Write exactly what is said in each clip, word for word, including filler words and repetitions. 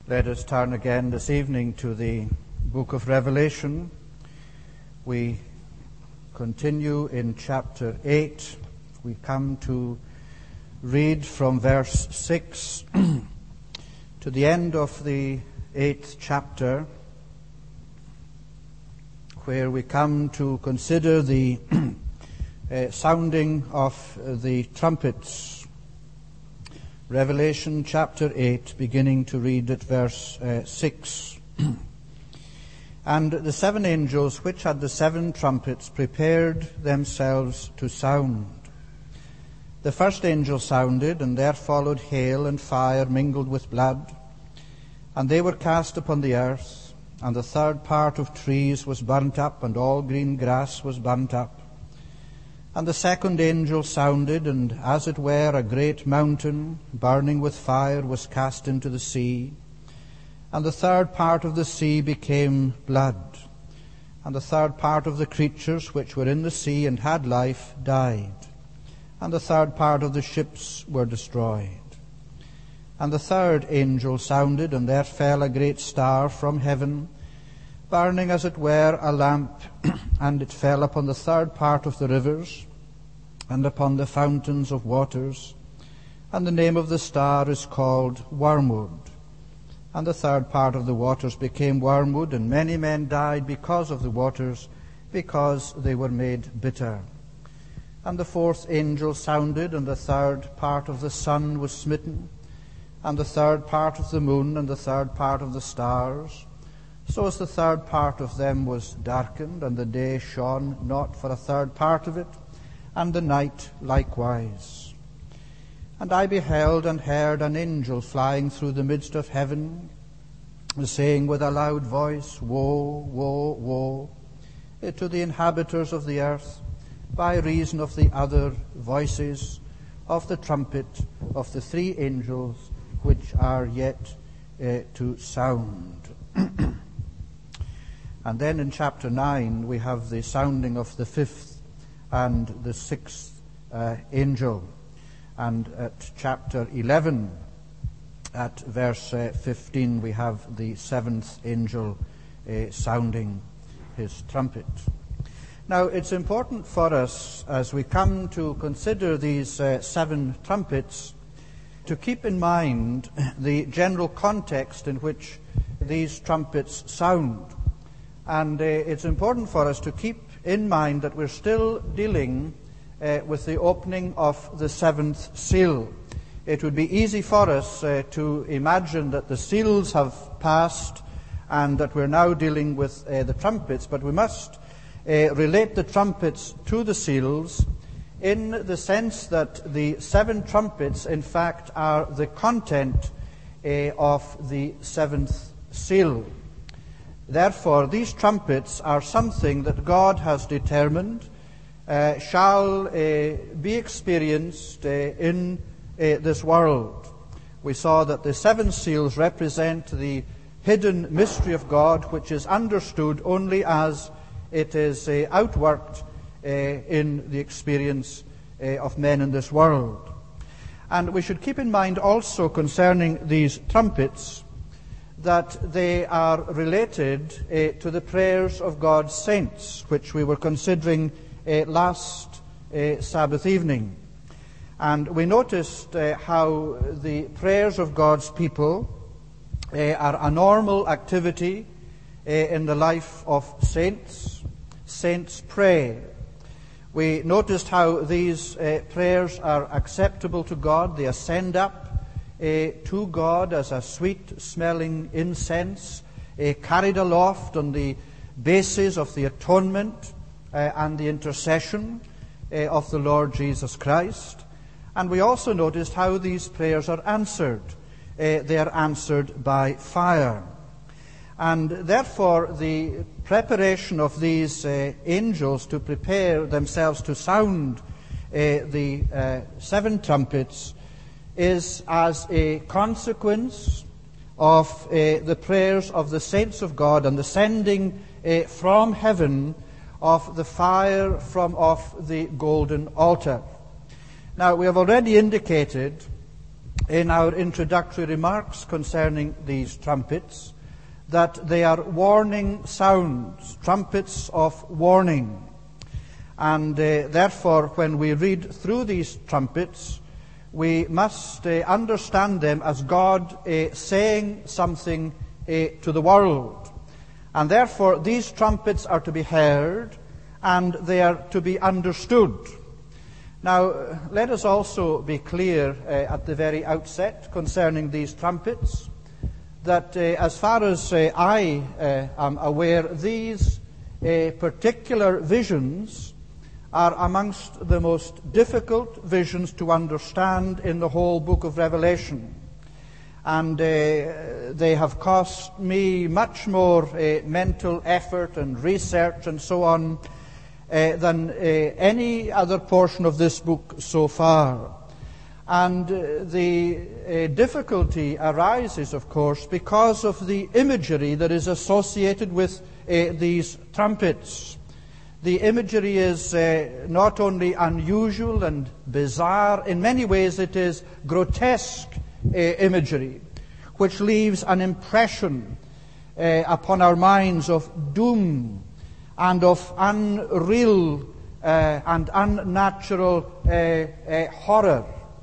Let us turn again this evening to the book of Revelation. We continue in chapter eight. We come to read from verse six to the end of the eighth chapter, where we come to consider the uh, sounding of the trumpets. Revelation chapter eight, beginning to read at verse uh, six. And the seven angels which had the seven trumpets prepared themselves to sound. The first angel sounded, and there followed hail and fire mingled with blood, and they were cast upon the earth, and the third part of trees was burnt up, and all green grass was burnt up. And the second angel sounded, and as it were a great mountain, burning with fire, was cast into the sea. And the third part of the sea became blood. And the third part of the creatures which were in the sea and had life died. And the third part of the ships were destroyed. And the third angel sounded, and there fell a great star from heaven, burning as it were a lamp, and it fell upon the third part of the rivers, and upon the fountains of waters. And the name of the star is called Wormwood. And the third part of the waters became wormwood, and many men died because of the waters, because they were made bitter. And the fourth angel sounded, and the third part of the sun was smitten, and the third part of the moon, and the third part of the stars. So as the third part of them was darkened, and the day shone not for a third part of it, and the night likewise. And I beheld and heard an angel flying through the midst of heaven, saying with a loud voice, Woe, woe, woe, to the inhabitants of the earth, by reason of the other voices of the trumpet of the three angels which are yet uh, to sound. And then in chapter nine we have the sounding of the fifth and the sixth uh, angel. And at chapter eleven, at verse uh, fifteen, we have the seventh angel uh, sounding his trumpet. Now, it's important for us, as we come to consider these uh, seven trumpets, to keep in mind the general context in which these trumpets sound. And uh, it's important for us to keep in mind that we're still dealing uh, with the opening of the seventh seal. It would be easy for us uh, to imagine that the seals have passed and that we're now dealing with uh, the trumpets, but we must uh, relate the trumpets to the seals in the sense that the seven trumpets, in fact, are the content uh, of the seventh seal. Therefore, these trumpets are something that God has determined uh, shall uh, be experienced uh, in uh, this world. We saw that the seven seals represent the hidden mystery of God, which is understood only as it is uh, outworked uh, in the experience uh, of men in this world. And we should keep in mind also concerning these trumpets that they are related uh, to the prayers of God's saints, which we were considering uh, last uh, Sabbath evening. And we noticed uh, how the prayers of God's people uh, are a normal activity uh, in the life of saints. Saints pray. We noticed how these uh, prayers are acceptable to God. They ascend up Uh, to God as a sweet-smelling incense, uh, carried aloft on the basis of the atonement uh, and the intercession uh, of the Lord Jesus Christ. And we also noticed how these prayers are answered. Uh, they are answered by fire. And therefore, the preparation of these uh, angels to prepare themselves to sound uh, the uh, seven trumpets is as a consequence of uh, the prayers of the saints of God and the sending uh, from heaven of the fire from off the golden altar. Now, we have already indicated in our introductory remarks concerning these trumpets that they are warning sounds, trumpets of warning. And uh, therefore, when we read through these trumpets, we must uh, understand them as God uh, saying something uh, to the world. And therefore, these trumpets are to be heard and they are to be understood. Now, uh, let us also be clear uh, at the very outset concerning these trumpets that uh, as far as uh, I uh, am aware, these uh, particular visions are amongst the most difficult visions to understand in the whole book of Revelation. And uh, they have cost me much more uh, mental effort and research and so on uh, than uh, any other portion of this book so far. And uh, the uh, difficulty arises, of course, because of the imagery that is associated with uh, these trumpets. The imagery is uh, not only unusual and bizarre, in many ways it is grotesque uh, imagery, which leaves an impression uh, upon our minds of doom and of unreal uh, and unnatural uh, uh, horror.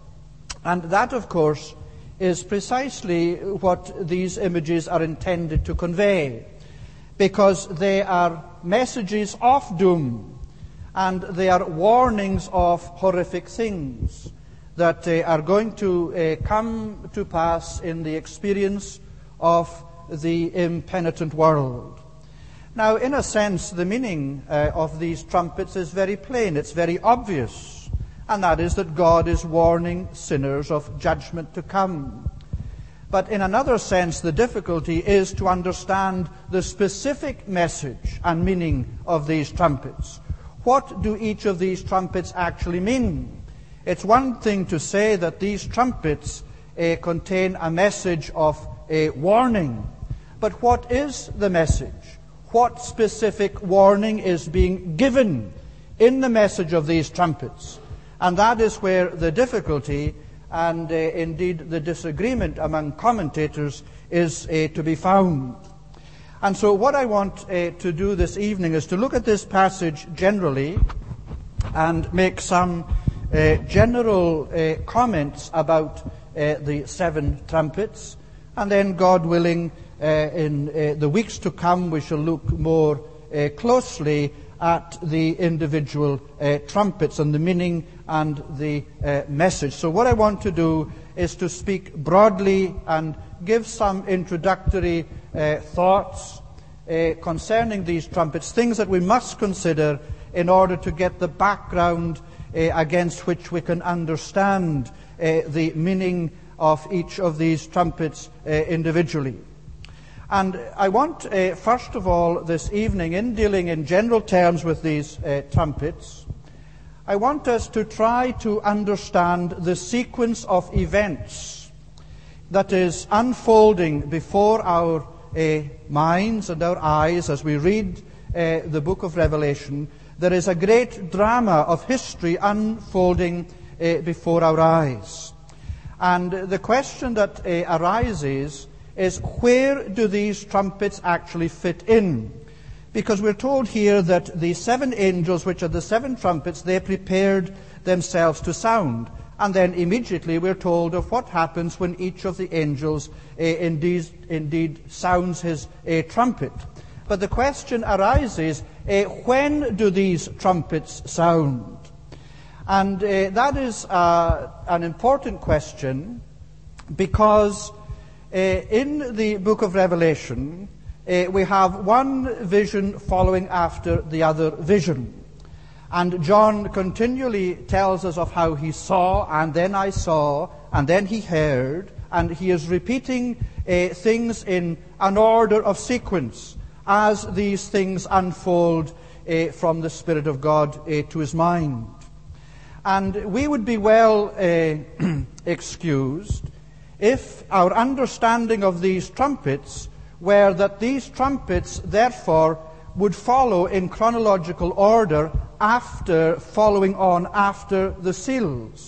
And that, of course, is precisely what these images are intended to convey, because they are messages of doom, and they are warnings of horrific things that uh, are going to uh, come to pass in the experience of the impenitent world. Now, in a sense, the meaning uh, of these trumpets is very plain, it's very obvious, and that is that God is warning sinners of judgment to come. But in another sense, the difficulty is to understand the specific message and meaning of these trumpets. What do each of these trumpets actually mean? It's one thing to say that these trumpets uh, contain a message of a warning. But what is the message? What specific warning is being given in the message of these trumpets? And that is where the difficulty and uh, indeed the disagreement among commentators is uh, to be found. And so what I want uh, to do this evening is to look at this passage generally and make some uh, general uh, comments about uh, the seven trumpets. And then, God willing, uh, in uh, the weeks to come, we shall look more uh, closely at the individual uh, trumpets and the meaning and the uh, message. So what I want to do is to speak broadly and give some introductory uh, thoughts uh, concerning these trumpets, things that we must consider in order to get the background uh, against which we can understand uh, the meaning of each of these trumpets uh, individually. And I want, uh, first of all, this evening, in dealing in general terms with these uh, trumpets, I want us to try to understand the sequence of events that is unfolding before our uh, minds and our eyes as we read uh, the book of Revelation. There is a great drama of history unfolding uh, before our eyes. And the question that uh, arises is, where do these trumpets actually fit in? Because we're told here that the seven angels, which are the seven trumpets, they prepared themselves to sound. And then immediately we're told of what happens when each of the angels uh, indeed, indeed sounds his uh, trumpet. But the question arises, uh, when do these trumpets sound? And uh, that is uh, an important question, because uh, in the book of Revelation, uh, we have one vision following after the other vision. And John continually tells us of how he saw, and then I saw, and then he heard, and he is repeating uh, things in an order of sequence as these things unfold uh, from the Spirit of God uh, to his mind. And we would be well uh, excused if our understanding of these trumpets were that these trumpets, therefore, would follow in chronological order after, following on after the seals.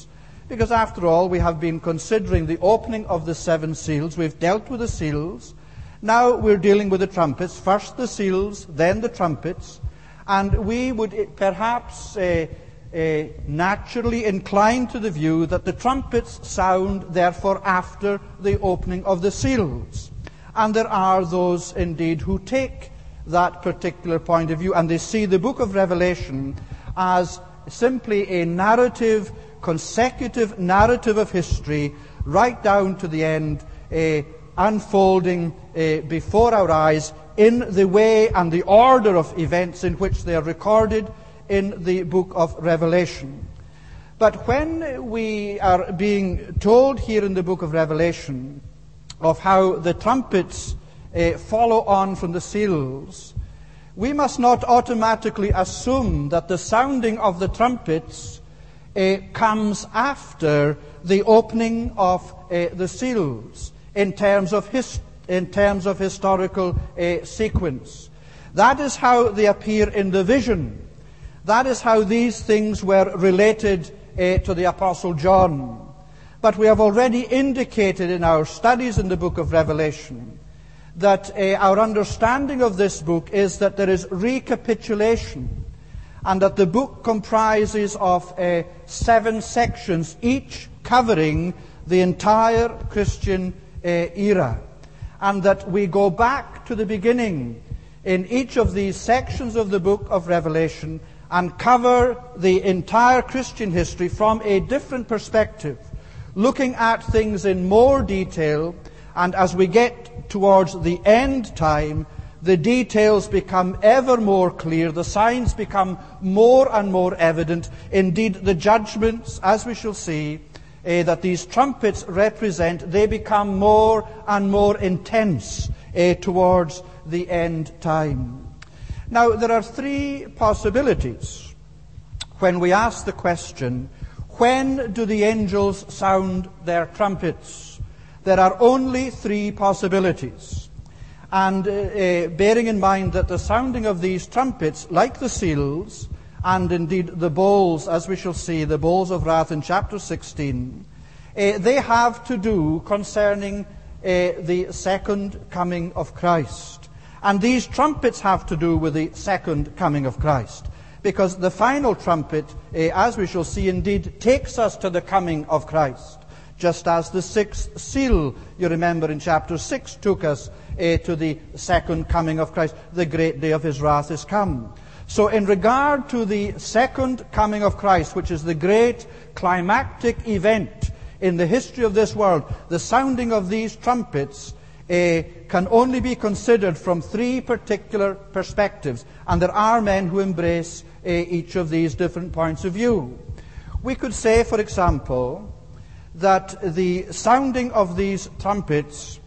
Because after all, we have been considering the opening of the seven seals. We've dealt with the seals. Now we're dealing with the trumpets. First the seals, then the trumpets. And we would perhaps uh, uh, naturally incline to the view that the trumpets sound, therefore, after the opening of the seals. And there are those, indeed, who take that particular point of view, and they see the book of Revelation as simply a narrative, consecutive narrative of history, right down to the end, uh, unfolding uh, before our eyes in the way and the order of events in which they are recorded in the book of Revelation. But when we are being told here in the book of Revelation of how the trumpets uh, follow on from the seals, we must not automatically assume that the sounding of the trumpets uh, comes after the opening of uh, the seals in terms of his, in terms of historical uh, sequence. That is how they appear in the vision. That is how these things were related uh, to the Apostle John. But we have already indicated in our studies in the book of Revelation that uh, our understanding of this book is that there is recapitulation, and that the book comprises of uh, seven sections, each covering the entire Christian uh, era, and that we go back to the beginning in each of these sections of the book of Revelation and cover the entire Christian history from a different perspective, looking at things in more detail. And as we get towards the end time, the details become ever more clear, the signs become more and more evident. Indeed, the judgments, as we shall see, uh, that these trumpets represent, they become more and more intense uh, towards the end time. Now, there are three possibilities when we ask the question, when do the angels sound their trumpets? There are only three possibilities. And uh, uh, bearing in mind that the sounding of these trumpets, like the seals, and indeed the bowls, as we shall see, the bowls of wrath in chapter sixteen, uh, they have to do concerning uh, the second coming of Christ. And these trumpets have to do with the second coming of Christ. Because the final trumpet, uh, as we shall see, indeed takes us to the coming of Christ. Just as the sixth seal, you remember in chapter six, took us uh, to the second coming of Christ. The great day of his wrath is come. So in regard to the second coming of Christ, which is the great climactic event in the history of this world, the sounding of these trumpets uh, can only be considered from three particular perspectives. And there are men who embrace uh, each of these different points of view. We could say, for example, that the sounding of these trumpets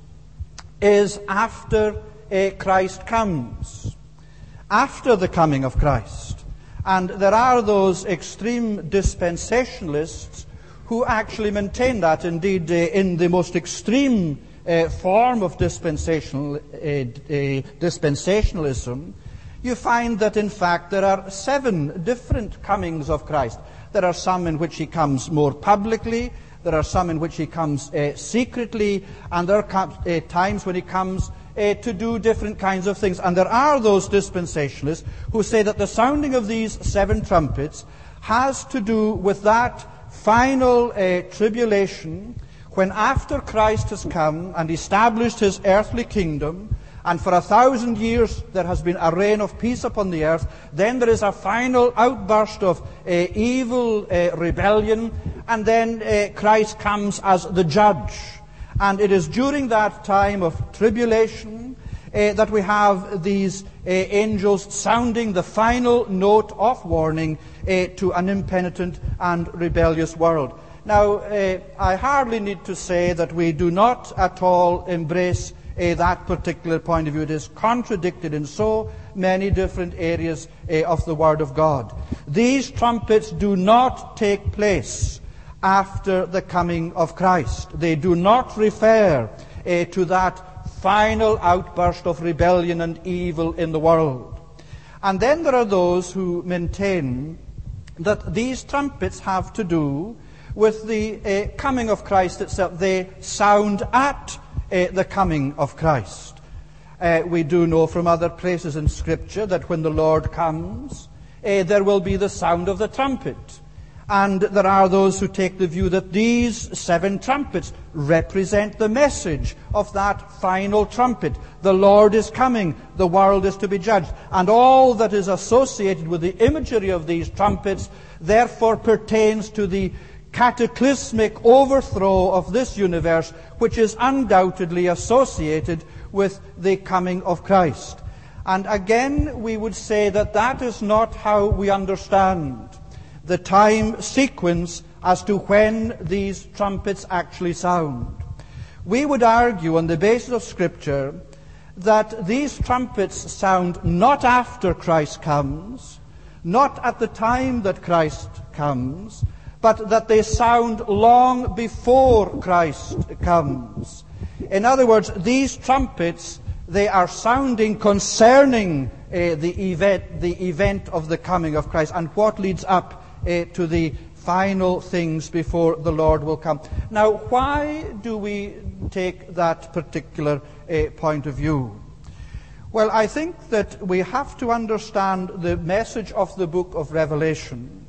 is after uh, Christ comes, after the coming of Christ. And there are those extreme dispensationalists who actually maintain that. Indeed, uh, in the most extreme uh, form of dispensational, uh, uh, dispensationalism, you find that in fact there are seven different comings of Christ. There are some in which he comes more publicly, there are some in which he comes uh, secretly, and there are uh, times when he comes uh, to do different kinds of things. And there are those dispensationalists who say that the sounding of these seven trumpets has to do with that final uh, tribulation, when after Christ has come and established his earthly kingdom, and for a thousand years there has been a reign of peace upon the earth, then there is a final outburst of uh, evil uh, rebellion, and then uh, Christ comes as the judge. And it is during that time of tribulation uh, that we have these uh, angels sounding the final note of warning uh, to an impenitent and rebellious world. Now, uh, I hardly need to say that we do not at all embrace Uh, that particular point of view. It is contradicted in so many different areas uh, of the Word of God. These trumpets do not take place after the coming of Christ. They do not refer uh, to that final outburst of rebellion and evil in the world. And then there are those who maintain that these trumpets have to do With the uh, coming of Christ itself, they sound at uh, the coming of Christ. Uh, we do know from other places in Scripture that when the Lord comes, uh, there will be the sound of the trumpet. And there are those who take the view that these seven trumpets represent the message of that final trumpet. The Lord is coming, the world is to be judged. And all that is associated with the imagery of these trumpets therefore pertains to the cataclysmic overthrow of this universe, which is undoubtedly associated with the coming of Christ. And again, we would say that that is not how we understand the time sequence as to when these trumpets actually sound. We would argue on the basis of Scripture that these trumpets sound not after Christ comes, not at the time that Christ comes, but that they sound long before Christ comes. In other words, these trumpets, they are sounding concerning uh, the event, the event of the coming of Christ and what leads up uh, to the final things before the Lord will come. Now, why do we take that particular uh, point of view? Well, I think that we have to understand the message of the book of Revelation,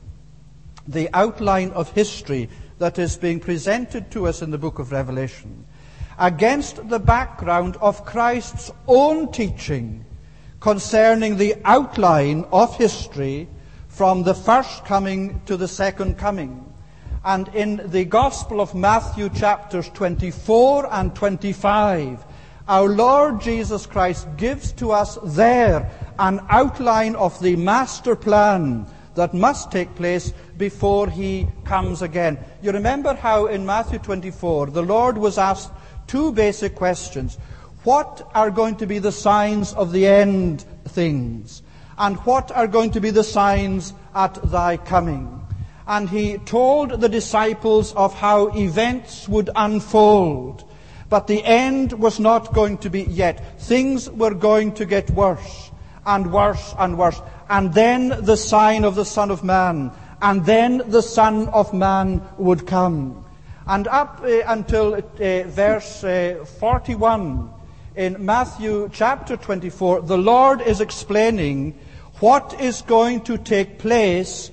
the outline of history that is being presented to us in the book of Revelation, against the background of Christ's own teaching concerning the outline of history from the first coming to the second coming. And in the Gospel of Matthew chapters twenty-four and twenty-five, our Lord Jesus Christ gives to us there an outline of the master plan that must take place before he comes again. You remember how in Matthew twenty-four the Lord was asked two basic questions. What are going to be the signs of the end things? And what are going to be the signs at thy coming? And he told the disciples of how events would unfold. But the end was not going to be yet. Things were going to get worse and worse and worse. And then the sign of the Son of Man. And then the Son of Man would come. And up uh, until uh, verse uh, forty-one in Matthew chapter twenty-four, the Lord is explaining what is going to take place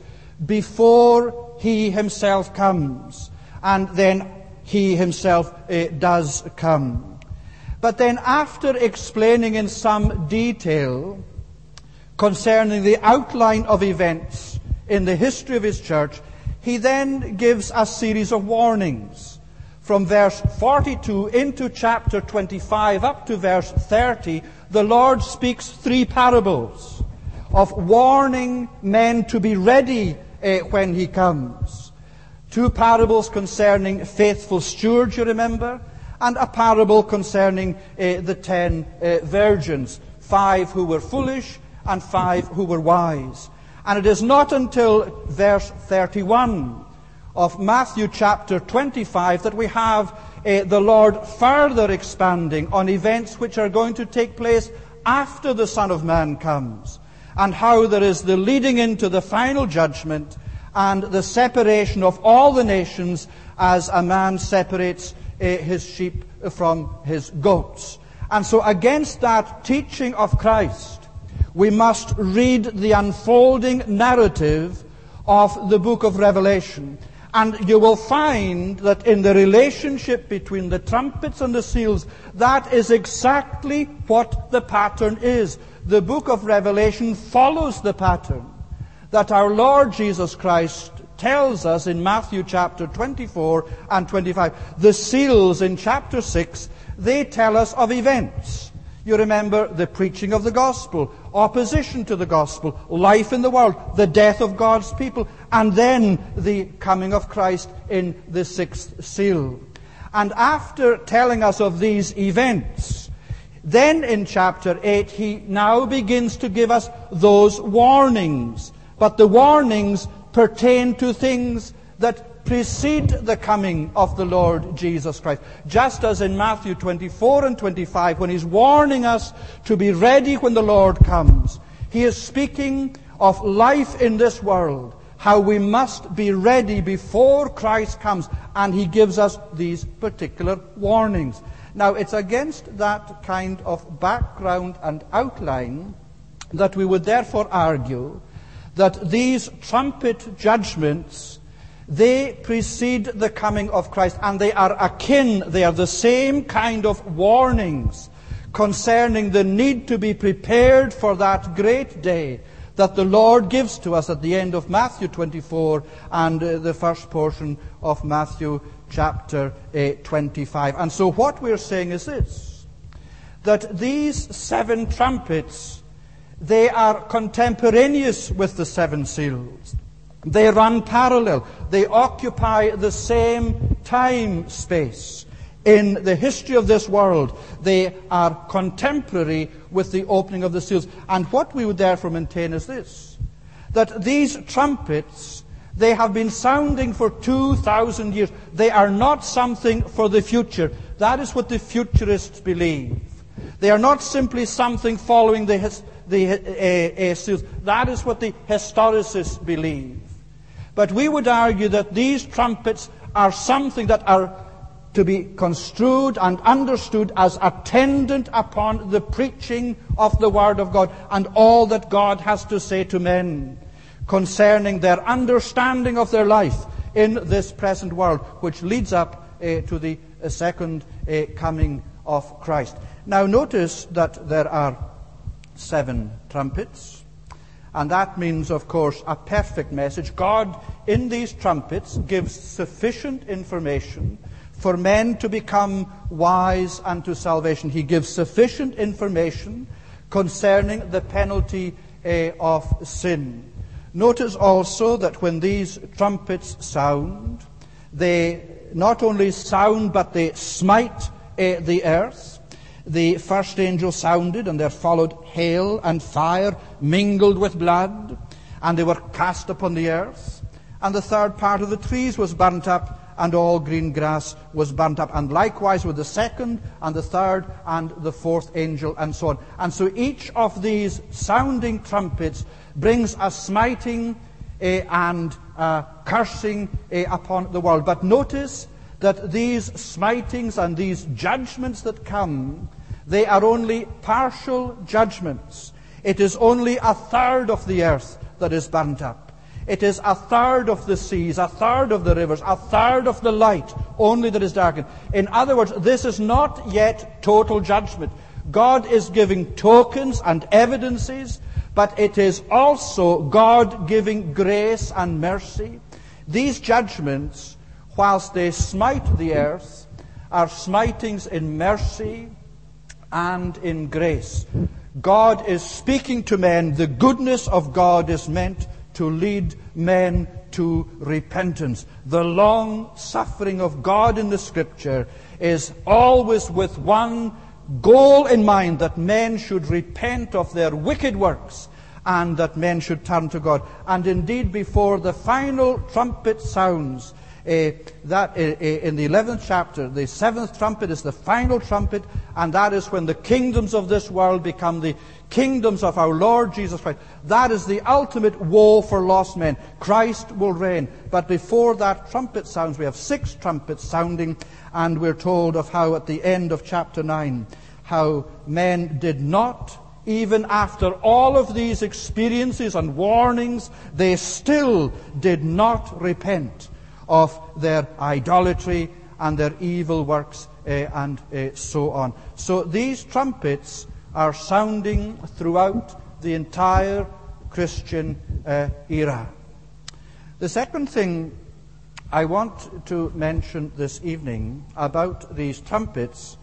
before he himself comes. And then he himself uh, does come. But then after explaining in some detail concerning the outline of events in the history of his church, he then gives a series of warnings. From verse forty-two into chapter twenty-five up to verse thirty, the Lord speaks three parables of warning men to be ready uh, when he comes. Two parables concerning faithful stewards, you remember, and a parable concerning uh, the ten uh, virgins, five who were foolish and five who were wise. And it is not until verse thirty-one of Matthew chapter twenty-five that we have uh, the Lord further expanding on events which are going to take place after the Son of Man comes, and how there is the leading into the final judgment and the separation of all the nations as a man separates uh, his sheep from his goats. And so against that teaching of Christ, we must read the unfolding narrative of the book of Revelation. And you will find that in the relationship between the trumpets and the seals, that is exactly what the pattern is. The book of Revelation follows the pattern that our Lord Jesus Christ tells us in Matthew chapter twenty-four and twenty-five. The seals in chapter six, they tell us of events. You remember the preaching of the gospel, opposition to the gospel, life in the world, the death of God's people, and then the coming of Christ in the sixth seal. And after telling us of these events, then in chapter eight, he now begins to give us those warnings. But the warnings pertain to things that precede the coming of the Lord Jesus Christ. Just as in Matthew twenty-four and twenty-five, when he's warning us to be ready when the Lord comes, he is speaking of life in this world, how we must be ready before Christ comes, and he gives us these particular warnings. Now, it's against that kind of background and outline that we would therefore argue that these trumpet judgments, they precede the coming of Christ, and they are akin, they are the same kind of warnings concerning the need to be prepared for that great day that the Lord gives to us at the end of Matthew twenty-four and uh, the first portion of Matthew chapter uh, twenty-five. And so what we're saying is this, that these seven trumpets, they are contemporaneous with the seven seals. They run parallel. They occupy the same time space. In the history of this world, they are contemporary with the opening of the seals. And what we would therefore maintain is this, that these trumpets, they have been sounding for two thousand years. They are not something for the future. That is what the futurists believe. They are not simply something following the, his, the uh, uh, seals. That is what the historicists believe. But we would argue that these trumpets are something that are to be construed and understood as attendant upon the preaching of the Word of God and all that God has to say to men concerning their understanding of their life in this present world, which leads up uh, to the uh, second uh, coming of Christ. Now notice that there are seven trumpets, and that means, of course, a perfect message. God, in these trumpets, gives sufficient information for men to become wise unto salvation. He gives sufficient information concerning the penalty uh, of sin. Notice also that when these trumpets sound, they not only sound, but they smite uh, the earth. The first angel sounded, and there followed hail and fire mingled with blood, and they were cast upon the earth. And the third part of the trees was burnt up, and all green grass was burnt up. And likewise with the second, and the third, and the fourth angel, and so on. And so each of these sounding trumpets brings a smiting uh, and uh, cursing uh, upon the world. But notice that these smitings and these judgments that come, they are only partial judgments. It is only a third of the earth that is burnt up. It is a third of the seas, a third of the rivers, a third of the light only that is darkened. In other words, this is not yet total judgment. God is giving tokens and evidences, but it is also God giving grace and mercy. These judgments, whilst they smite the earth, are smitings in mercy and in grace. God is speaking to men. The goodness of God is meant to lead men to repentance. The long suffering of God in the Scripture is always with one goal in mind, that men should repent of their wicked works and that men should turn to God. And indeed, before the final trumpet sounds, uh, that uh, in the eleventh chapter, the seventh trumpet is the final trumpet, and that is when the kingdoms of this world become the kingdoms of our Lord Jesus Christ. That is the ultimate woe for lost men. Christ will reign. But before that trumpet sounds, we have six trumpets sounding, and we're told of how at the end of chapter nine, how men did not, even after all of these experiences and warnings, they still did not repent of their idolatry and their evil works uh, and uh, so on. So these trumpets are sounding throughout the entire Christian uh, era. The second thing I want to mention this evening about these trumpets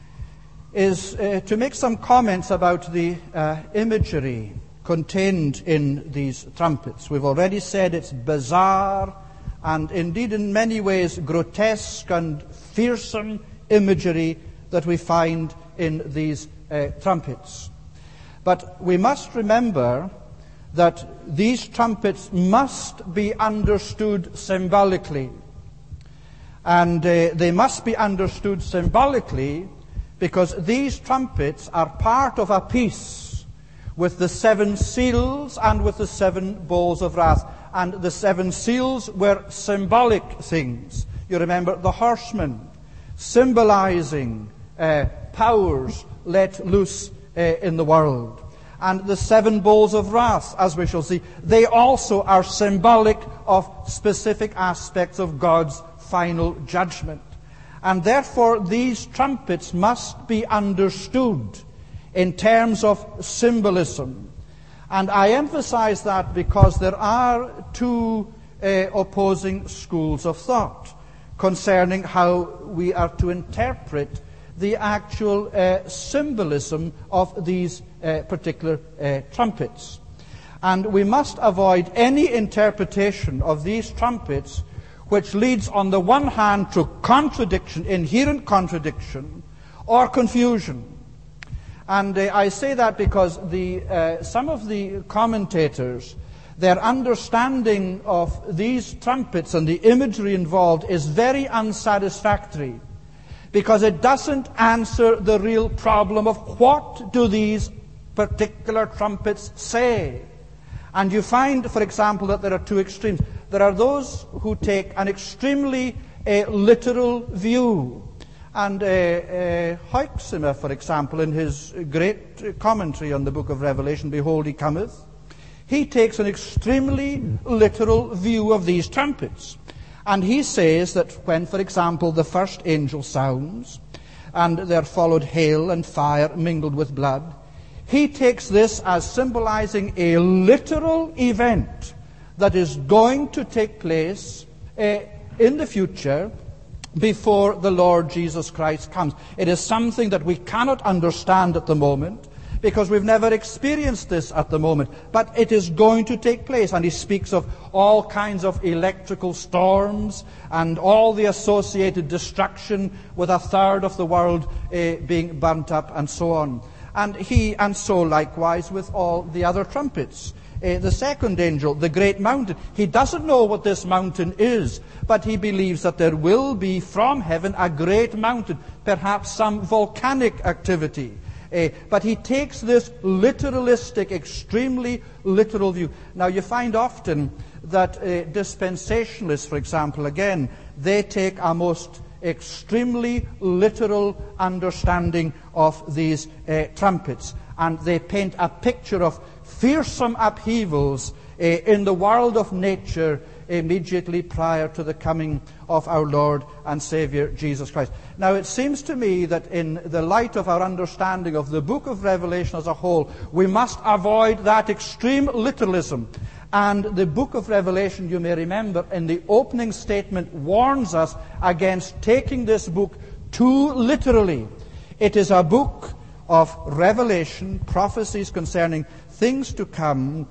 is uh, to make some comments about the uh, imagery contained in these trumpets. We've already said it's bizarre and indeed in many ways grotesque and fearsome imagery that we find in these uh, trumpets. But we must remember that these trumpets must be understood symbolically. And uh, they must be understood symbolically because these trumpets are part of a piece with the seven seals and with the seven bowls of wrath. and the seven seals were symbolic things. You remember the horsemen, symbolizing uh, powers let loose uh, in the world. And the seven bowls of wrath, as we shall see, they also are symbolic of specific aspects of God's final judgment. And therefore these trumpets must be understood in terms of symbolism. And I emphasize that because there are two uh, opposing schools of thought concerning how we are to interpret the actual uh, symbolism of these uh, particular uh, trumpets. And we must avoid any interpretation of these trumpets which leads on the one hand to contradiction, inherent contradiction, or confusion. And uh, I say that because the, uh, some of the commentators, their understanding of these trumpets and the imagery involved is very unsatisfactory, because it doesn't answer the real problem of what do these particular trumpets say. And you find, for example, that there are two extremes. There are those who take an extremely uh, literal view. And uh, uh, Hoeksema, for example, in his great commentary on the book of Revelation, Behold, he cometh, he takes an extremely literal view of these trumpets. And he says that when, for example, the first angel sounds, and there followed hail and fire mingled with blood, he takes this as symbolizing a literal event that is going to take place uh, in the future before the Lord Jesus Christ comes. It is something that we cannot understand at the moment, because we've never experienced this at the moment. But it is going to take place. And he speaks of all kinds of electrical storms and all the associated destruction, with a third of the world uh, being burnt up and so on. And he, and so likewise with all the other trumpets. Uh, the second angel, the great mountain, he doesn't know what this mountain is, but he believes that there will be from heaven a great mountain, perhaps some volcanic activity. Uh, but he takes this literalistic, extremely literal view. Now you find often that uh, dispensationalists, for example, again, they take a most extremely literal understanding of these uh, trumpets. And they paint a picture of fearsome upheavals uh, in the world of nature immediately prior to the coming of our Lord and Savior Jesus Christ. Now it seems to me that in the light of our understanding of the book of Revelation as a whole, we must avoid that extreme literalism. And the book of Revelation, you may remember, in the opening statement warns us against taking this book too literally. It is a book of revelation, prophecies concerning things to come,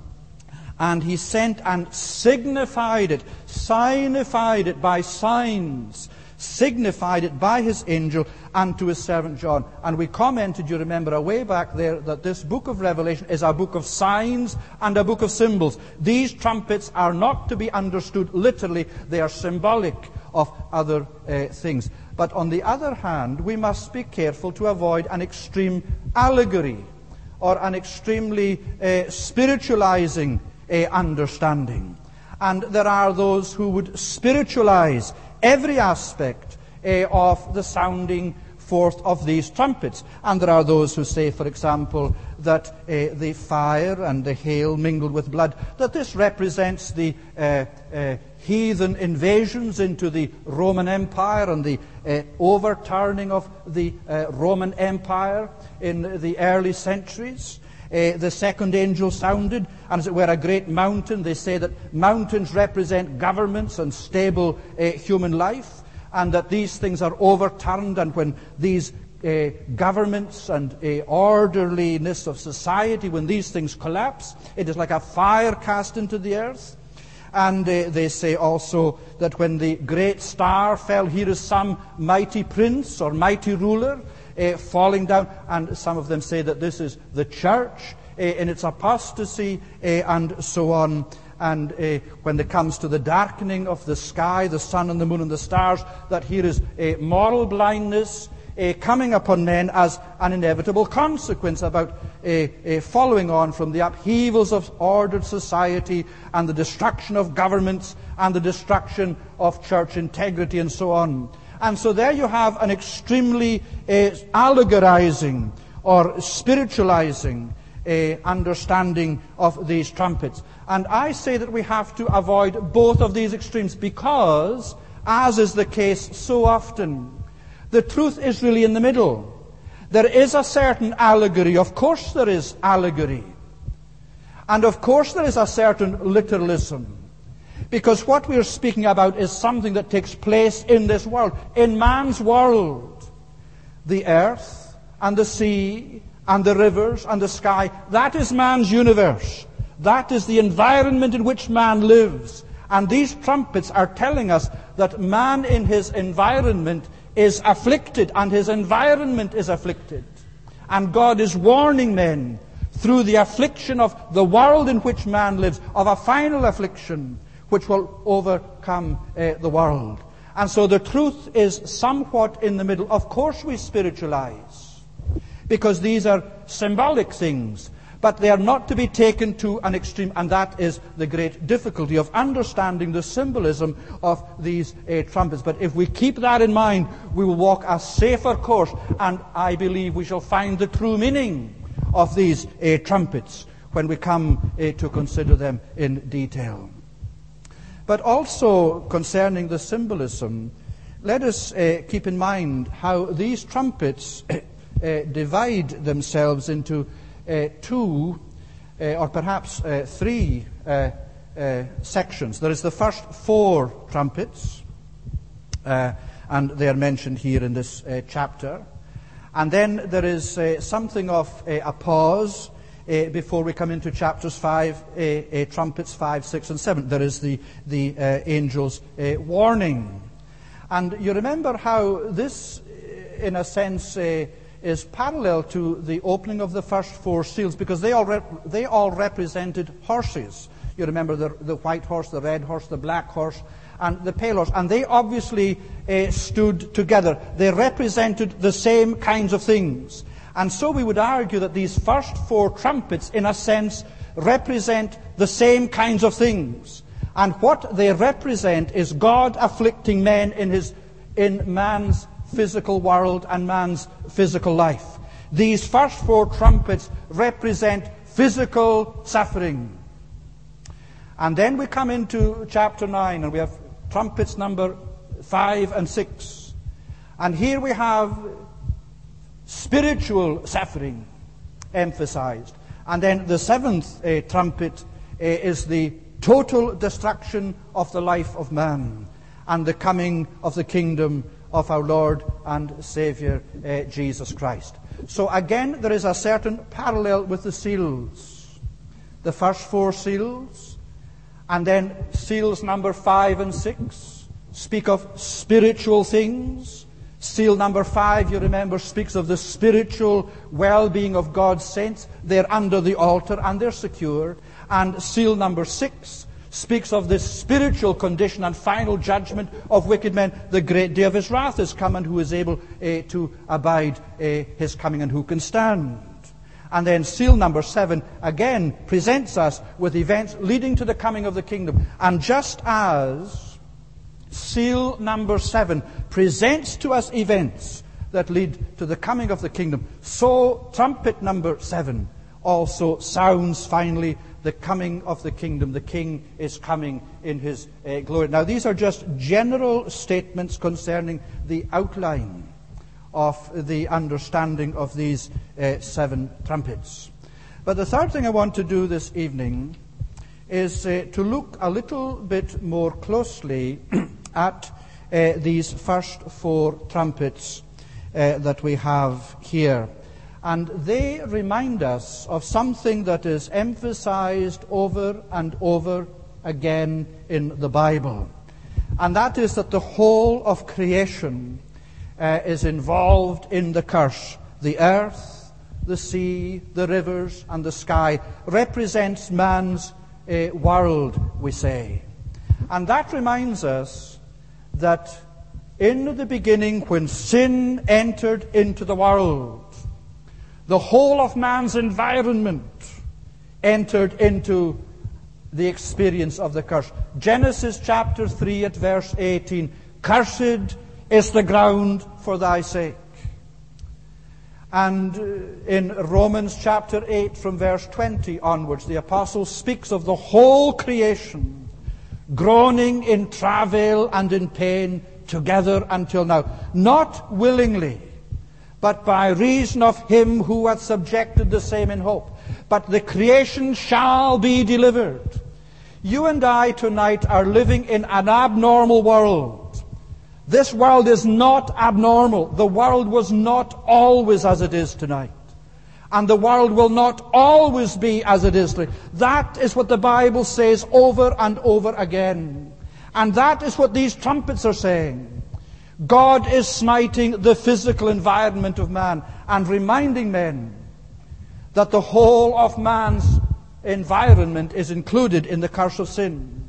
and he sent and signified it, signified it by signs, signified it by his angel unto his servant John. And we commented, you remember, a way back there, that this book of Revelation is a book of signs and a book of symbols. These trumpets are not to be understood literally. They are symbolic of other uh, things. But on the other hand, we must be careful to avoid an extreme allegory or an extremely uh, spiritualizing uh, understanding. And there are those who would spiritualize every aspect uh, of the sounding forth of these trumpets. And there are those who say, for example, that uh, the fire and the hail mingled with blood, that this represents the uh, uh, heathen invasions into the Roman Empire and the uh, overturning of the uh, Roman Empire in the early centuries. Uh, the second angel sounded, and as it were a great mountain. They say that mountains represent governments and stable uh, human life, and that these things are overturned, and when these uh, governments and uh, orderliness of society, when these things collapse, it is like a fire cast into the earth. And uh, they say also that when the great star fell, here is some mighty prince or mighty ruler uh, falling down. And some of them say that this is the church uh, in its apostasy uh, and so on. And uh, when it comes to the darkening of the sky, the sun and the moon and the stars, that here is a moral blindness uh, coming upon men as an inevitable consequence. About a, a following on from the upheavals of ordered society and the destruction of governments and the destruction of church integrity and so on. And so there you have an extremely uh, allegorizing or spiritualizing uh, understanding of these trumpets. And I say that we have to avoid both of these extremes because, as is the case so often, the truth is really in the middle. There is a certain allegory. Of course there is allegory. And of course there is a certain literalism. Because what we are speaking about is something that takes place in this world, in man's world. The earth and the sea and the rivers and the sky, that is man's universe. That is the environment in which man lives. And these trumpets are telling us that man in his environment is afflicted, and his environment is afflicted. And God is warning men through the affliction of the world in which man lives, of a final affliction which will overcome uh, the world. And so the truth is somewhat in the middle. Of course we spiritualize, because these are symbolic things, but they are not to be taken to an extreme, and that is the great difficulty of understanding the symbolism of these uh, trumpets. But if we keep that in mind, we will walk a safer course, and I believe we shall find the true meaning of these uh, trumpets when we come uh, to consider them in detail. But also concerning the symbolism, let us uh, keep in mind how these trumpets uh, divide themselves into Uh, two, uh, or perhaps uh, three uh, uh, sections. There is the first four trumpets, uh, and they are mentioned here in this uh, chapter. And then there is uh, something of uh, a pause uh, before we come into chapters five, uh, uh, trumpets five, six, and seven. There is the, the uh, angel's uh, warning. And you remember how this, in a sense, uh, is parallel to the opening of the first four seals, because they all rep- they all represented horses. You remember the, the white horse, the red horse, the black horse, and the pale horse. And they obviously uh, stood together. They represented the same kinds of things. And so we would argue that these first four trumpets, in a sense, represent the same kinds of things. And what they represent is God afflicting men in his in man's physical world and man's physical life. These first four trumpets represent physical suffering. And then we come into chapter nine, and we have trumpets number five and six. And here we have spiritual suffering emphasized. And then the seventh uh, trumpet uh, is the total destruction of the life of man and the coming of the kingdom of our Lord and Savior, uh, Jesus Christ. So again, there is a certain parallel with the seals. The first four seals, and then seals number five and six, speak of spiritual things. Seal number five, you remember, speaks of the spiritual well-being of God's saints. They're under the altar and they're secure. And seal number six speaks of this spiritual condition and final judgment of wicked men. The great day of his wrath is come, and who is able uh, to abide uh, his coming, and who can stand. And then seal number seven again presents us with events leading to the coming of the kingdom. And just as seal number seven presents to us events that lead to the coming of the kingdom, so trumpet number seven also sounds finally the coming of the kingdom. The king is coming in his uh, glory. Now, these are just general statements concerning the outline of the understanding of these uh, seven trumpets. But the third thing I want to do this evening is uh, to look a little bit more closely at uh, these first four trumpets uh, that we have here. And they remind us of something that is emphasized over and over again in the Bible. And that is that the whole of creation uh, is involved in the curse. The earth, the sea, the rivers, and the sky represents man's uh, world, we say. And that reminds us that in the beginning, when sin entered into the world, The whole of man's environment entered into the experience of the curse. Genesis chapter three at verse eighteen. Cursed is the ground for thy sake. And in Romans chapter eight from verse twenty onwards, the apostle speaks of the whole creation groaning in travail and in pain together until now. Not willingly, but by reason of him who hath subjected the same in hope. But the creation shall be delivered. You and I tonight are living in an abnormal world. This world is not abnormal. The world was not always as it is tonight. And the world will not always be as it is tonight. That is what the Bible says over and over again. And that is what these trumpets are saying. God is smiting the physical environment of man and reminding men that the whole of man's environment is included in the curse of sin.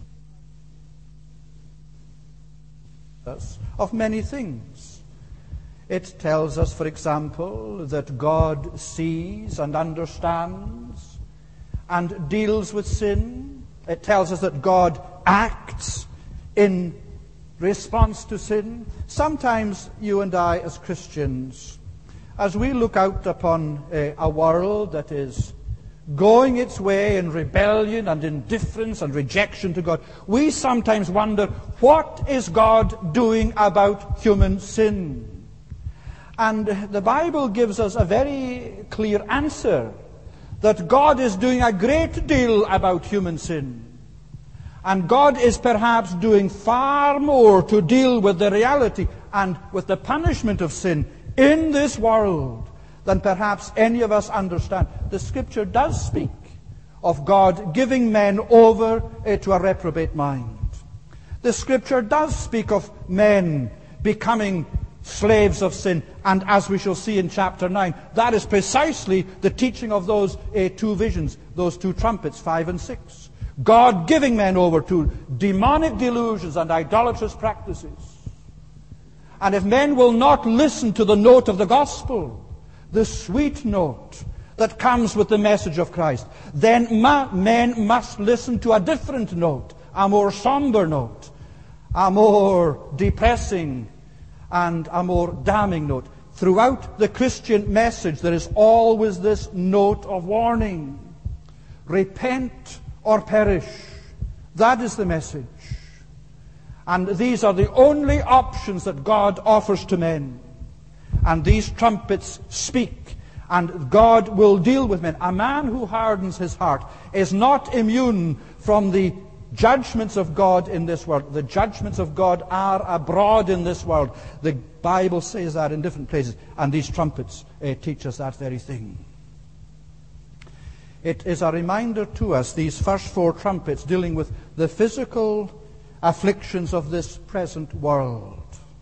Of many things. It tells us, for example, that God sees and understands and deals with sin. It tells us that God acts in response to sin. Sometimes you and I as Christians, as we look out upon a, a world that is going its way in rebellion and indifference and rejection to God, we sometimes wonder, what is God doing about human sin? And the Bible gives us a very clear answer, that God is doing a great deal about human sin. And God is perhaps doing far more to deal with the reality and with the punishment of sin in this world than perhaps any of us understand. The Scripture does speak of God giving men over uh, to a reprobate mind. The Scripture does speak of men becoming slaves of sin. And as we shall see in chapter nine, that is precisely the teaching of those uh, two visions, those two trumpets, five and six. God giving men over to demonic delusions and idolatrous practices. And if men will not listen to the note of the gospel, the sweet note that comes with the message of Christ, then ma- men must listen to a different note, a more somber note, a more depressing and a more damning note. Throughout the Christian message, there is always this note of warning. Repent or perish. That is the message. And these are the only options that God offers to men. And these trumpets speak, and God will deal with men. A man who hardens his heart is not immune from the judgments of God in this world. The judgments of God are abroad in this world. The Bible says that in different places, and these trumpets uh, teach us that very thing. It is a reminder to us, these first four trumpets, dealing with the physical afflictions of this present world.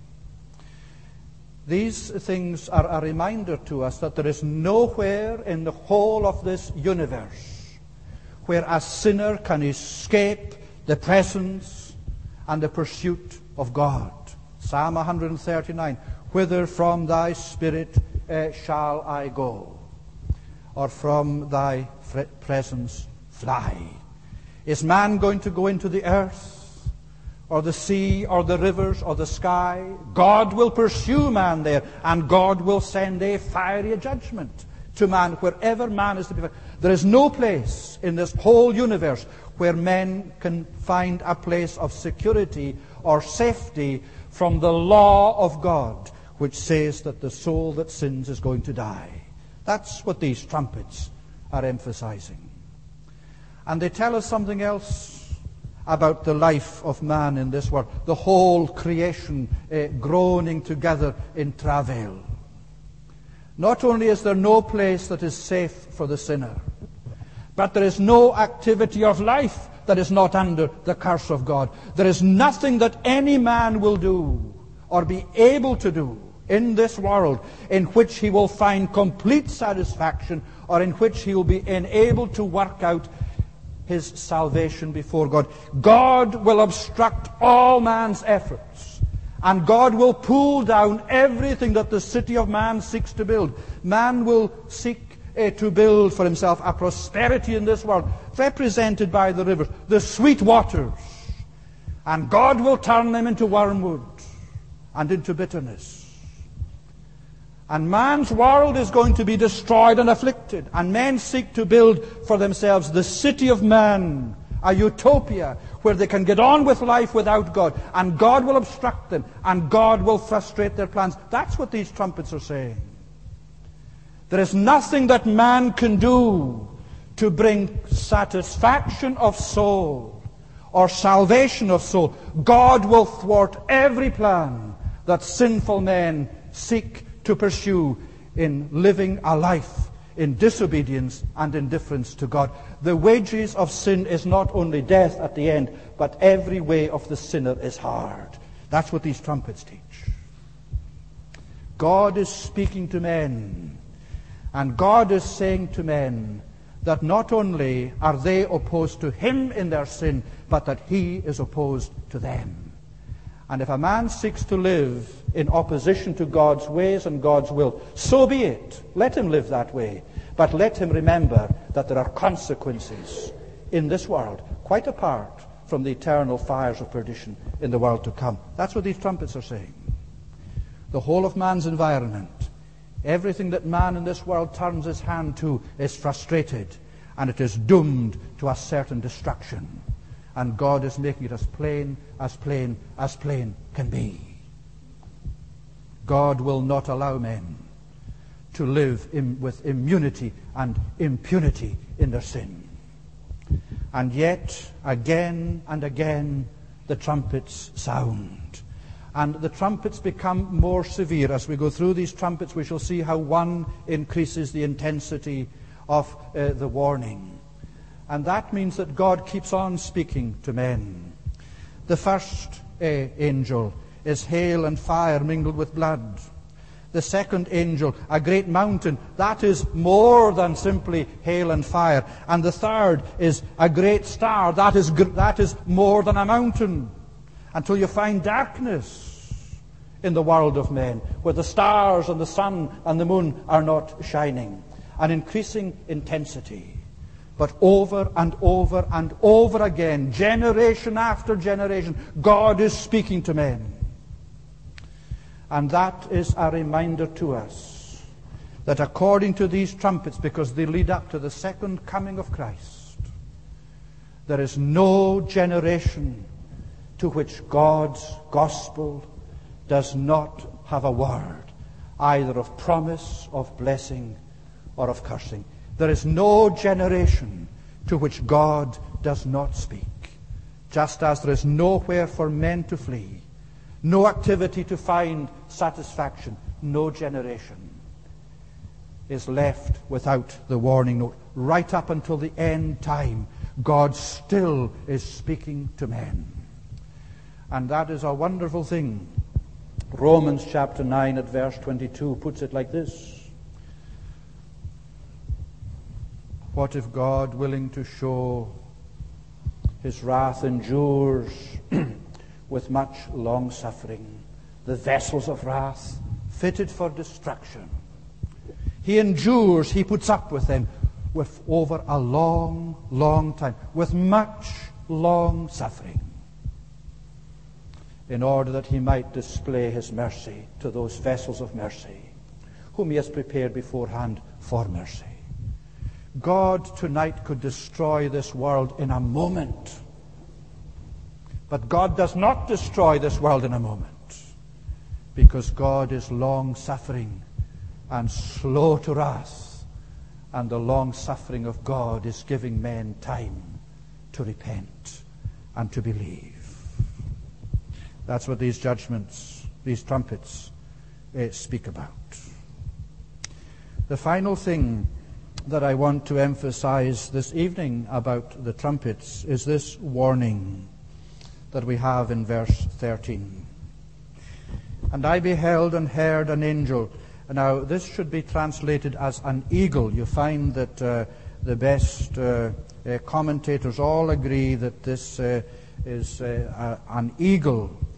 These things are a reminder to us that there is nowhere in the whole of this universe where a sinner can escape the presence and the pursuit of God. Psalm one thirty-nine, whither from thy spirit uh, shall I go? Or from thy presence fly? Is man going to go into the earth, or the sea, or the rivers, or the sky? God will pursue man there, and God will send a fiery judgment to man wherever man is to be found. There is no place in this whole universe where men can find a place of security or safety from the law of God, which says that the soul that sins is going to die. That's what these trumpets are emphasizing. And they tell us something else about the life of man in this world. The whole creation uh, groaning together in travail. Not only is there no place that is safe for the sinner, but there is no activity of life that is not under the curse of God. There is nothing that any man will do or be able to do in this world in which he will find complete satisfaction, or in which he will be enabled to work out his salvation before God. God will obstruct all man's efforts, And God will pull down everything that the city of man seeks to build. Man will seek uh, to build for himself a prosperity in this world, represented by the rivers, the sweet waters. And God will turn them into wormwood and into bitterness. And man's world is going to be destroyed and afflicted. And men seek to build for themselves the city of man, a utopia where they can get on with life without God. And God will obstruct them. And God will frustrate their plans. That's what these trumpets are saying. There is nothing that man can do to bring satisfaction of soul or salvation of soul. God will thwart every plan that sinful men seek to pursue in living a life in disobedience and indifference to God. The wages of sin is not only death at the end, but every way of the sinner is hard. That's what these trumpets teach. God is speaking to men, and God is saying to men that not only are they opposed to him in their sin, but that he is opposed to them. And if a man seeks to live in opposition to God's ways and God's will, so be it. Let him live that way. But let him remember that there are consequences in this world, quite apart from the eternal fires of perdition in the world to come. That's what these trumpets are saying. The whole of man's environment, everything that man in this world turns his hand to, is frustrated, and it is doomed to a certain destruction. And God is making it as plain, as plain, as plain can be. God will not allow men to live in, with immunity and impunity in their sin. And yet, again and again, the trumpets sound. And the trumpets become more severe. As we go through these trumpets, we shall see how one increases the intensity of uh, the warning. And that means that God keeps on speaking to men. The first uh, angel is hail and fire mingled with blood. The second angel, a great mountain. That is more than simply hail and fire. And the third is a great star. That is, that is more than a mountain. Until you find darkness in the world of men, where the stars and the sun and the moon are not shining. An increasing intensity. But over and over and over again, generation after generation, God is speaking to men. And that is a reminder to us that according to these trumpets, because they lead up to the second coming of Christ, there is no generation to which God's gospel does not have a word, either of promise, of blessing, or of cursing. There is no generation to which God does not speak, just as there is nowhere for men to flee, no activity to find satisfaction. No generation is left without the warning note. Right up until the end time, God still is speaking to men. And that is a wonderful thing. Romans chapter nine at verse twenty-two puts it like this. What if God, willing to show his wrath, endures with much long suffering the vessels of wrath fitted for destruction? He endures, he puts up with them with over a long, long time, with much long suffering, in order that he might display his mercy to those vessels of mercy whom he has prepared beforehand for mercy. God tonight could destroy this world in a moment. But God does not destroy this world in a moment, because God is long-suffering and slow to wrath, and the long-suffering of God is giving men time to repent and to believe. That's what these judgments, these trumpets, uh, speak about. The final thing that I want to emphasize this evening about the trumpets is this warning that we have in verse thirteen. And I beheld and heard an angel. Now, this should be translated as an eagle. You find that uh, the best uh, uh, commentators all agree that this uh, is uh, a, an eagle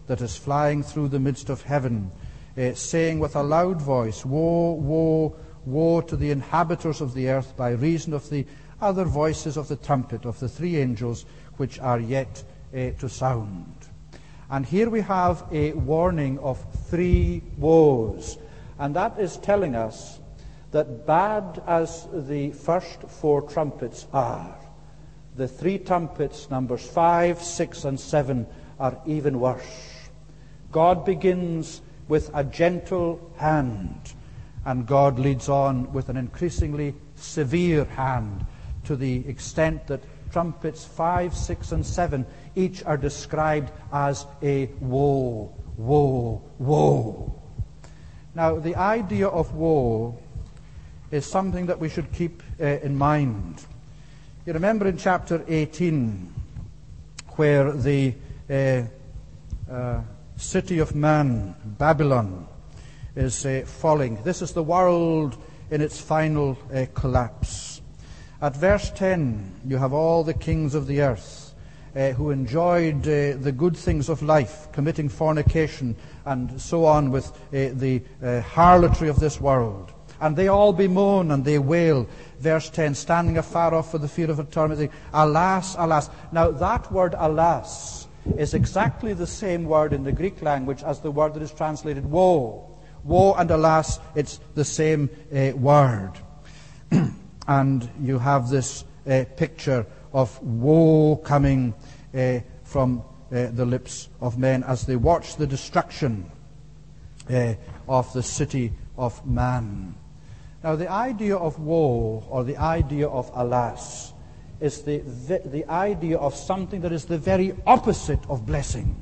that is flying through the midst of heaven, uh, saying with a loud voice, Woe, woe, woe to the inhabitants of the earth by reason of the other voices of the trumpet of the three angels which are yet uh, to sound. And here we have a warning of three woes. And that is telling us that bad as the first four trumpets are, the three trumpets, numbers five, six, and seven, are even worse. God begins with a gentle hand, and God leads on with an increasingly severe hand, to the extent that trumpets five, six, and seven each are described as a woe, woe, woe. Now, the idea of woe is something that we should keep uh, in mind. You remember in chapter eighteen, where the uh, uh, city of man, Babylon, is uh, falling. This is the world in its final uh, collapse. At verse ten, you have all the kings of the earth uh, who enjoyed uh, the good things of life, committing fornication and so on with uh, the uh, harlotry of this world. And they all bemoan and they wail. Verse ten, standing afar off for the fear of eternity, alas, alas. Now that word alas is exactly the same word in the Greek language as the word that is translated woe. Woe and alas, it's the same uh, word. And you have this uh, picture of woe coming uh, from uh, the lips of men as they watch the destruction uh, of the city of man. Now, the idea of woe, or the idea of alas, is the, the, the idea of something that is the very opposite of blessing.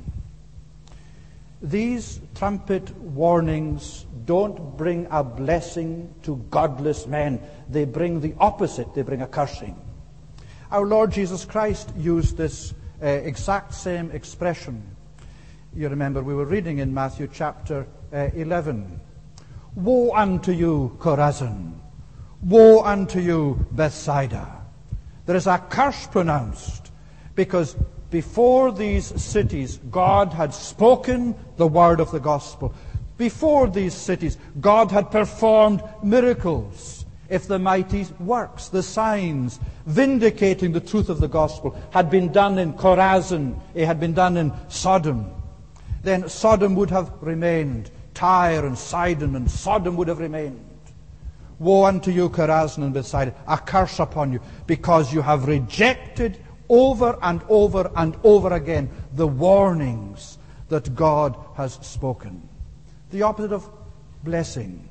These trumpet warnings don't bring a blessing to godless men. They bring the opposite. They bring a cursing. Our Lord Jesus Christ used this uh, exact same expression. You remember we were reading in Matthew chapter uh, eleven. Woe unto you, Chorazin! Woe unto you, Bethsaida! There is a curse pronounced, because before these cities, God had spoken the word of the gospel. Before these cities, God had performed miracles. If the mighty works, the signs, vindicating the truth of the gospel, had been done in Chorazin, it had been done in Sodom, then Sodom would have remained. Tyre and Sidon and Sodom would have remained. Woe unto you, Chorazin and Bethsaida, a curse upon you, because you have rejected over and over and over again the warnings that God has spoken. The opposite of blessing.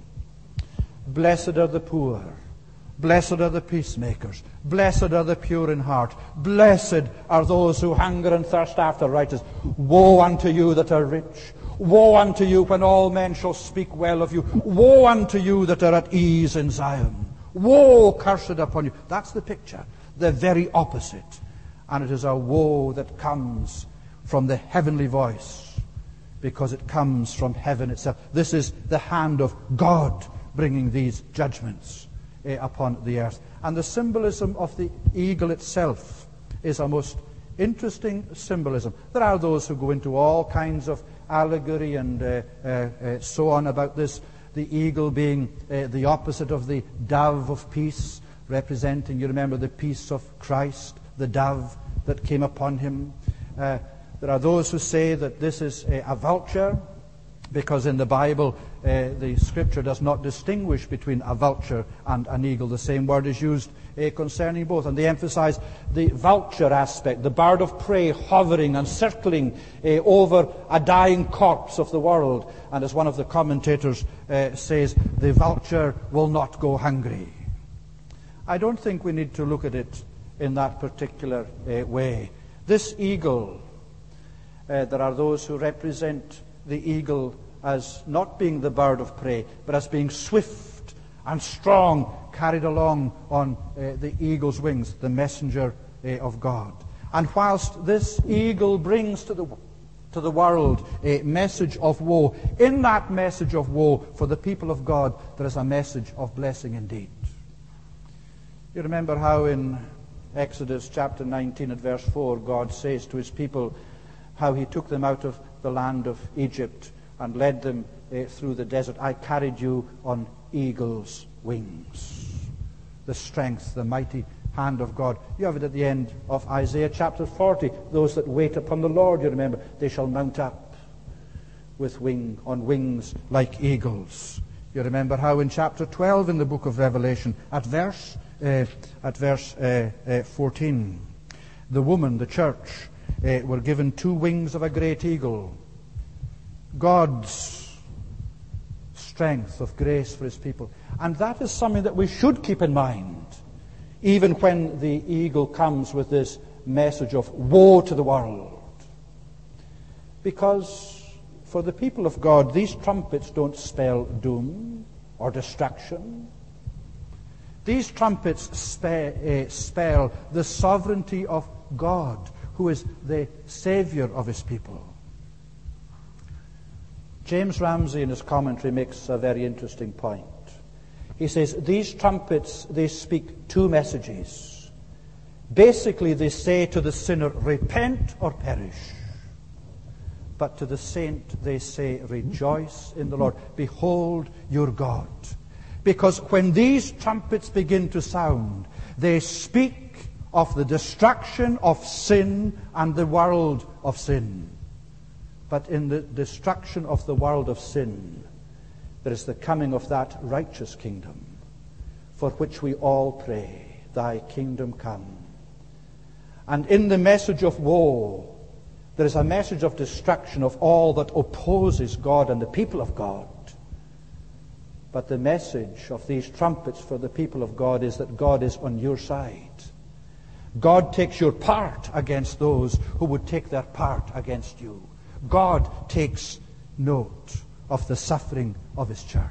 Blessed are the poor. Blessed are the peacemakers. Blessed are the pure in heart. Blessed are those who hunger and thirst after righteousness. Woe unto you that are rich. Woe unto you when all men shall speak well of you. Woe unto you that are at ease in Zion. Woe, cursed upon you. That's the picture. The very opposite. And it is a woe that comes from the heavenly voice, because it comes from heaven itself. This is the hand of God bringing these judgments uh, upon the earth. And the symbolism of the eagle itself is a most interesting symbolism. There are those who go into all kinds of allegory and uh, uh, uh, so on about this, the eagle being uh, the opposite of the dove of peace, representing, you remember, the peace of Christ, the dove that came upon him. Uh, there are those who say that this is a, a vulture, because in the Bible uh, the Scripture does not distinguish between a vulture and an eagle. The same word is used uh, concerning both, and they emphasize the vulture aspect, the bird of prey hovering and circling uh, over a dying corpse of the world. And as one of the commentators uh, says, the vulture will not go hungry. I don't think we need to look at it in that particular uh, way. This eagle, uh, there are those who represent the eagle as not being the bird of prey, but as being swift and strong, carried along on uh, the eagle's wings, the messenger uh, of God. And whilst this eagle brings to the to the world a message of woe, in that message of woe for the people of God, there is a message of blessing indeed. You remember how in Exodus chapter nineteen at verse four, God says to his people how he took them out of the land of Egypt and led them uh, through the desert. I carried you on eagle's wings. The strength, the mighty hand of God. You have it at the end of Isaiah chapter forty. Those that wait upon the Lord, you remember, they shall mount up with wing on wings like eagles. You remember how in chapter twelve in the book of Revelation, at verse uh, at verse uh, uh, fourteen, the woman, the church, uh, were given two wings of a great eagle. God's strength of grace for his people. And that is something that we should keep in mind, even when the eagle comes with this message of woe to the world. Because for the people of God, these trumpets don't spell doom or destruction. These trumpets spe- uh, spell the sovereignty of God, who is the Savior of his people. James Ramsey in his commentary makes a very interesting point. He says, these trumpets, they speak two messages. Basically, they say to the sinner, repent or perish. But to the saint, they say, rejoice in the Lord. Behold your God. Because when these trumpets begin to sound, they speak of the destruction of sin and the world of sin. But in the destruction of the world of sin, there is the coming of that righteous kingdom, for which we all pray, thy kingdom come. And in the message of woe, there is a message of destruction of all that opposes God and the people of God. But the message of these trumpets for the people of God is that God is on your side. God takes your part against those who would take their part against you. God takes note of the suffering of his church.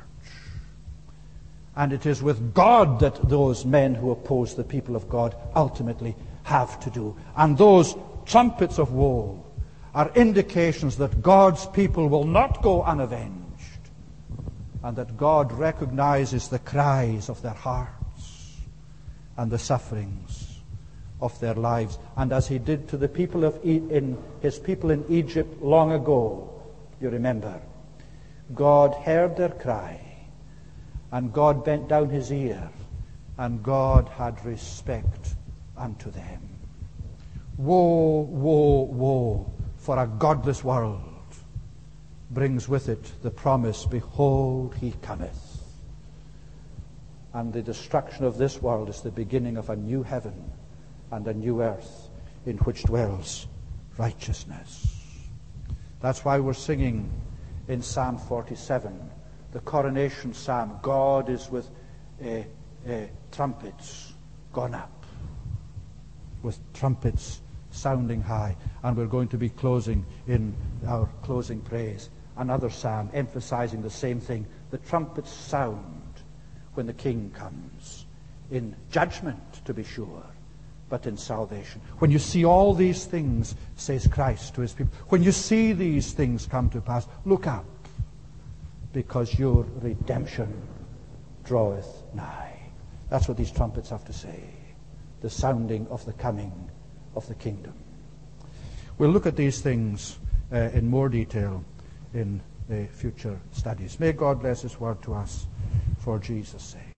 And it is with God that those men who oppose the people of God ultimately have to do. And those trumpets of woe are indications that God's people will not go unavenged, and that God recognizes the cries of their hearts and the sufferings of their lives. And as he did to the people of e- in his people in Egypt long ago, you remember, God heard their cry, and God bent down his ear, and God had respect unto them. Woe, woe, woe, for a godless world brings with it the promise, behold, he cometh. And the destruction of this world is the beginning of a new heaven and a new earth in which dwells righteousness. That's why we're singing in Psalm forty-seven, the coronation psalm, God is with uh, uh, trumpets gone up, with trumpets sounding high. And we're going to be closing in our closing praise another psalm emphasizing the same thing. The trumpets sound when the King comes, in judgment, to be sure, but in salvation. When you see all these things, says Christ to his people, when you see these things come to pass, look up, because your redemption draweth nigh. That's what these trumpets have to say. The sounding of the coming of the kingdom. We'll look at these things uh, in more detail in the future studies. May God bless his word to us for Jesus' sake.